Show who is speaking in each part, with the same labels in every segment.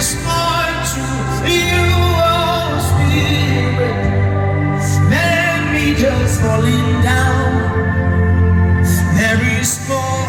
Speaker 1: is more to you, oh Spirit, than me just falling down. There is more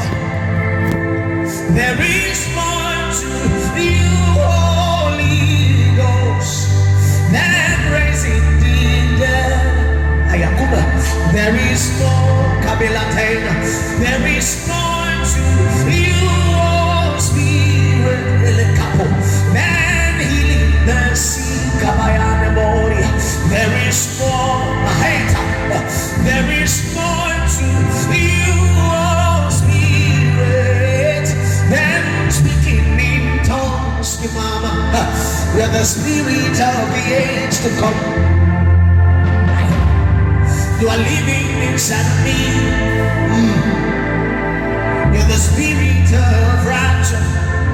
Speaker 1: to you, Holy Ghost, than raising the dead. Ayakuba, there is more, Kabilatena, there is more to you, oh Spirit, Elekapo, than healing the sick, Kabayana Moria. There is more, Maheta, there is more to you, oh Spirit, than speaking in tongues, Mama. You're the Spirit of the age to come. You are living inside of me. You're the Spirit of rapture.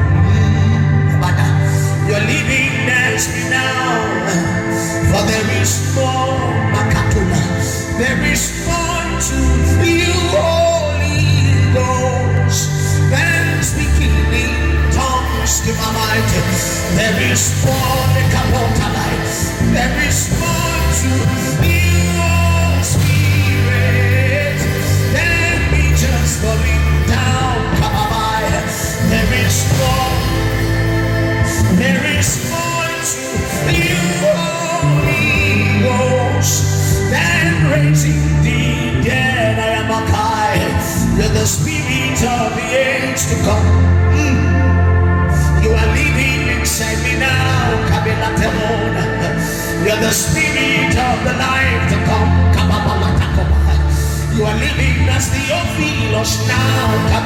Speaker 1: You're living next to me now. For there is more, Makatula. There is more to you, Holy Ghost, than speaking in tongues to my mind. There is more, there is more to you, Spirit, than me just falling down. There is more to you, Holy Ghost, than raising the dead. I am a Kai. You're the Spirit of the age to come. You are living inside me now. You're the Spirit of the life to come. You are living as the Ophilos now.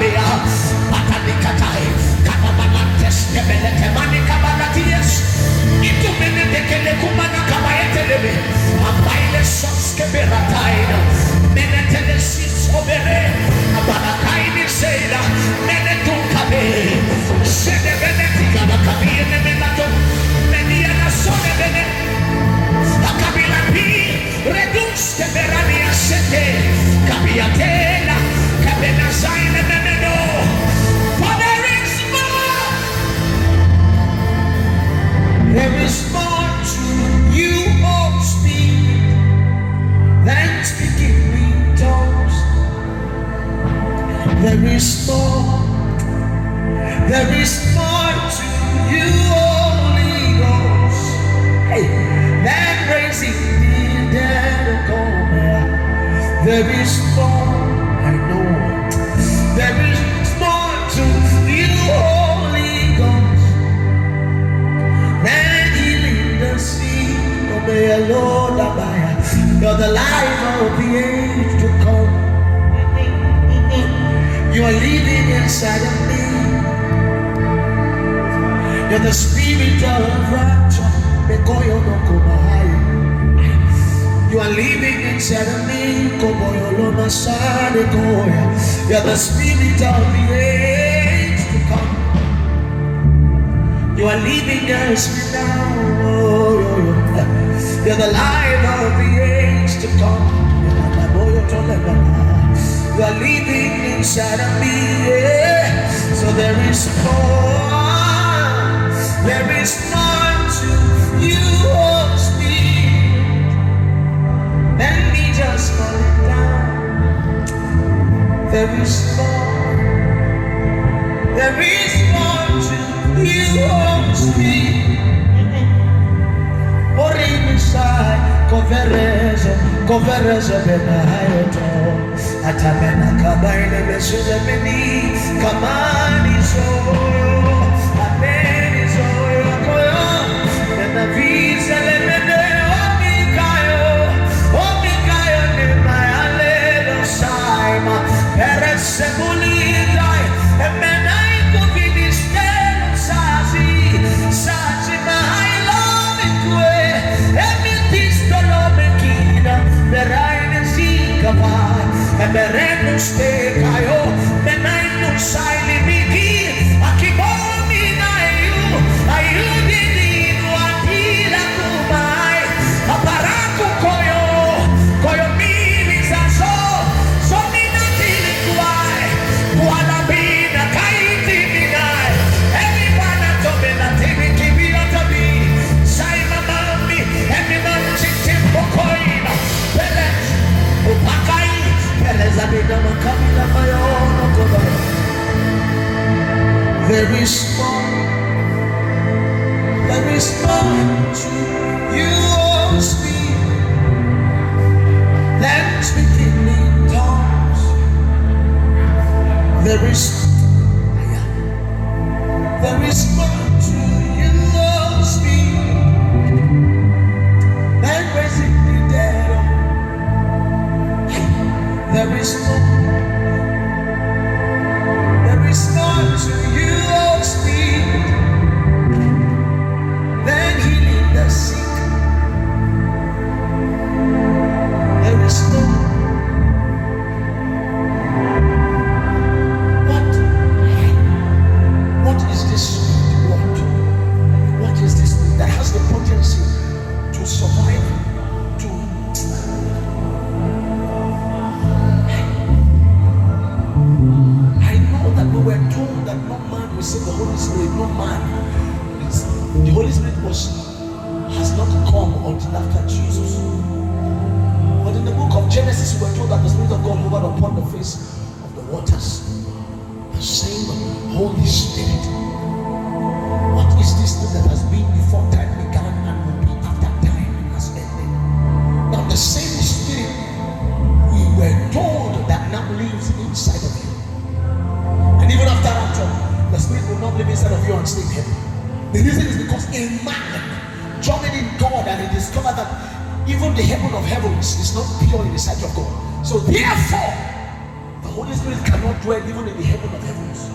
Speaker 1: There is more to you, oh Spirit, than speaking in tongues. There is more to you, Holy Ghost, than raising the dead. There is more, I know. There is more to you, Holy Ghost, than healing the sick. Obey the Lord, you're the life of the age to come. You are living inside of me. You're the Spirit of rapture. You are living inside of me. You're the Spirit of the age to come. You are living as me now. You're the light of the age to come. You are living inside of me. So there is more to you, oh Spirit, than me just falling down. There is more to you, oh Spirit. Orimisai, convereza benayoto, atamena kabaine besuze meni, kamani soyo, ameni soyo koyo, na visa le mene omikayo ne mayale do saima, perese bulidai, emenai kuvidistelo sazi mahai love kwe, emitisto Beraine zikava, berenus te kayo, benainus saili bigi, There is more. There is more to you, oh Spirit, than speaking in tongues. There is more to you, oh Spirit, than raising the dead. There is more. There is more to you, oh Spirit, than healing the sick. There is more. What is this word? What is this that has the potency to survive? I know that we were told that no man received the Holy Spirit, no man. The Holy Spirit has not come until after Jesus. But in the book of Genesis, we were told that the Spirit of God hovered upon the face of the waters. The same Holy Spirit. What is this thing that has been before time began and will be after time has ended? Now the same Spirit we were told that now lives inside of you. And even after rapture, the Spirit will not live inside of you and stay in heaven. The reason is because a man journeyed in God and he discovered that even the heaven of heavens is not pure in the sight of God. So therefore, the Holy Spirit cannot dwell even in the heaven of heavens.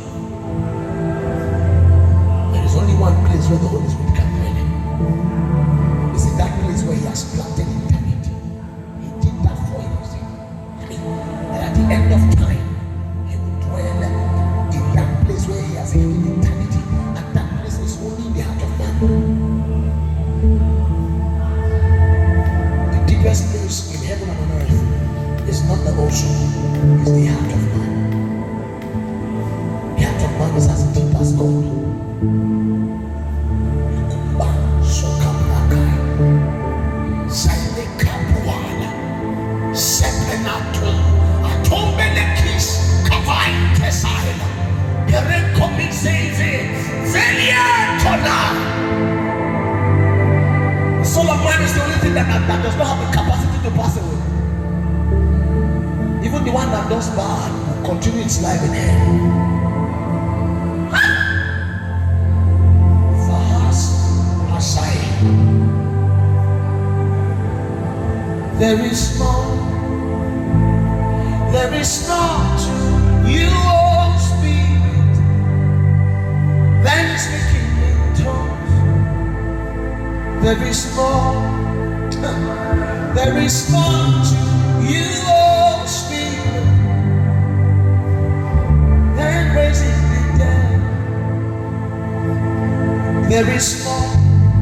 Speaker 1: There is only one place where the Holy Spirit can dwell in. It's in that place where he has planted eternity. He did that for you. And at the end of time, he will dwell in that place where he has hidden eternity. And that place is only in the heart of man. The deepest place in heaven and on earth is not the ocean, it's the heart of man. The heart of man is as deep as gold. The soul of man is the only thing that does not have the capacity to pass away. Even the one that does bad will continue its life in hell. There is more. There is more to you, oh Spirit, than speaking in tongues. There is more. There is more to you, oh Spirit, than raising the dead. There is more.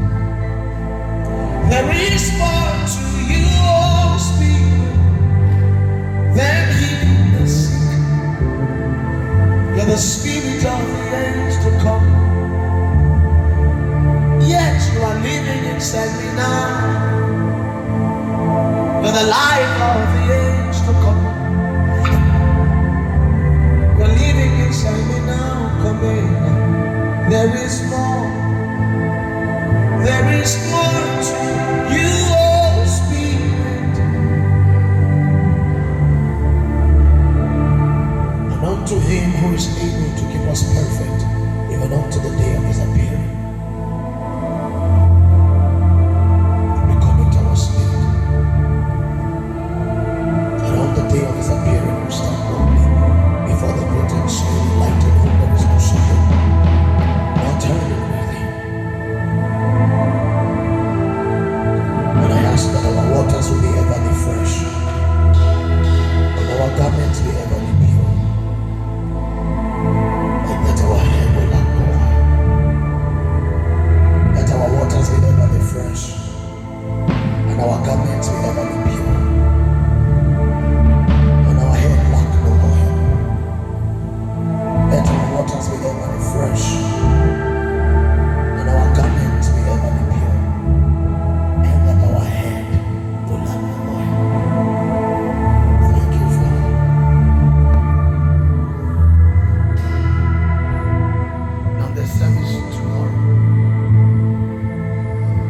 Speaker 1: There is more to you, oh Spirit, than healing the sick. You're the Spirit of the age to come. Yet you are living inside me now. You're the light of the age to come. You're living inside me now. Come in. There is more. There is more to you, oh Spirit. And unto him who is able to keep us perfect, even unto the day